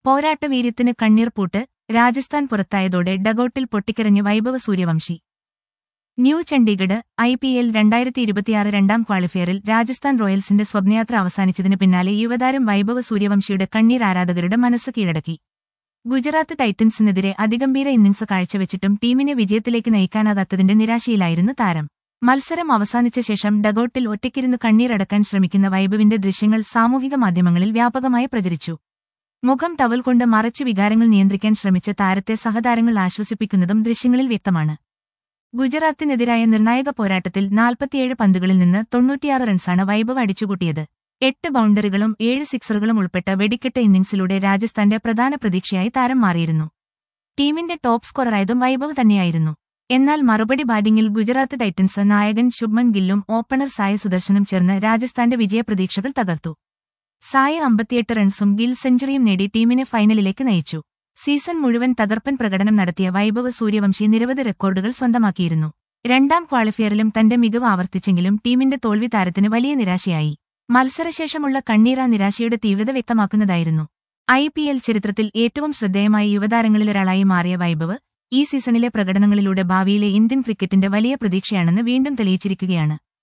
പോരാട്ടവീര്യത്തിന് കണ്ണീർപൂട്ട്, രാജസ്ഥാൻ പുറത്തായതോടെ ഡഗൌട്ടിൽ പൊട്ടിക്കരഞ്ഞ് വൈഭവ് സൂര്യവംശി. ന്യൂ ചണ്ഡീഗഡ് IPL 2026 രണ്ടാം ക്വാളിഫയറിൽ രാജസ്ഥാൻ റോയൽസിന്റെ സ്വപ്നയാത്ര അവസാനിച്ചതിന് പിന്നാലെ യുവതാരം വൈഭവ് സൂര്യവംശിയുടെ കണ്ണീർ ആരാധകരുടെ മനസ്സ് കീഴടക്കി. ഗുജറാത്ത് ടൈറ്റൻസിനെതിരെ അതിഗംഭീര ഇന്നിംഗ്സ് കാഴ്ചവെച്ചിട്ടും ടീമിനെ വിജയത്തിലേക്ക് നയിക്കാനാകാത്തതിന്റെ നിരാശയിലായിരുന്നു താരം. മത്സരം അവസാനിച്ച ശേഷം ഡഗൌട്ടിൽ ഒറ്റയ്ക്കിരുന്ന് കണ്ണീരടക്കാൻ ശ്രമിക്കുന്ന വൈഭവിന്റെ ദൃശ്യങ്ങൾ സാമൂഹിക മാധ്യമങ്ങളിൽ വ്യാപകമായി പ്രചരിച്ചു. മുഖം ടവൽ കൊണ്ട് മറച്ച് വികാരങ്ങൾ നിയന്ത്രിക്കാൻ ശ്രമിച്ച താരത്തെ സഹതാരങ്ങൾ ആശ്വസിപ്പിക്കുന്നതും ദൃശ്യങ്ങളിൽ വ്യക്തമാണ്. ഗുജറാത്തിനെതിരായ നിർണായക പോരാട്ടത്തിൽ 47 പന്തുകളിൽ നിന്ന് 96 റൺസാണ് വൈഭവ് അടിച്ചുകൂട്ടിയത്. 8 ബൗണ്ടറികളും 7 സിക്സറുകളും ഉൾപ്പെട്ട വെടിക്കെട്ട് ഇന്നിംഗ്സിലൂടെ രാജസ്ഥാന്റെ പ്രധാന പ്രതീക്ഷയായി താരം മാറിയിരുന്നു. ടീമിന്റെ ടോപ്പ് സ്കോററായതും വൈഭവ് തന്നെയായിരുന്നു. എന്നാൽ മറുപടി ബാറ്റിംഗിൽ ഗുജറാത്ത് ടൈറ്റൻസ് നായകൻ ശുഭ്മൻ ഗില്ലും ഓപ്പണർ സായ് സുദർശനും ചേർന്ന് രാജസ്ഥാന്റെ വിജയപ്രതീക്ഷകൾ തകർത്തു. സായ് 58 റൺസും ഗിൽ സെഞ്ചുറിയും നേടി ടീമിനെ ഫൈനലിലേക്ക് നയിച്ചു. സീസൺ മുഴുവൻ തകർപ്പൻ പ്രകടനം നടത്തിയ വൈഭവ് സൂര്യവംശി നിരവധി റെക്കോർഡുകൾ സ്വന്തമാക്കിയിരുന്നു. രണ്ടാം ക്വാളിഫയറിലും തന്റെ മികവ് ആവർത്തിച്ചെങ്കിലും ടീമിന്റെ തോൽവി താരത്തിന് വലിയ നിരാശയായി. മത്സരശേഷമുള്ള കണ്ണീർ ആ നിരാശയുടെ തീവ്രത വ്യക്തമാക്കുന്നതായിരുന്നു. IPL ചരിത്രത്തിൽ ഏറ്റവും ശ്രദ്ധേയമായ യുവതാരങ്ങളിലൊരാളായി മാറിയ വൈഭവ് ഈ സീസണിലെ പ്രകടനങ്ങളിലൂടെ ഭാവിയിലെ ഇന്ത്യൻ ക്രിക്കറ്റിന്റെ വലിയ പ്രതീക്ഷയാണെന്ന് വീണ്ടും തെളിയിച്ചിരിക്കുകയാണ്.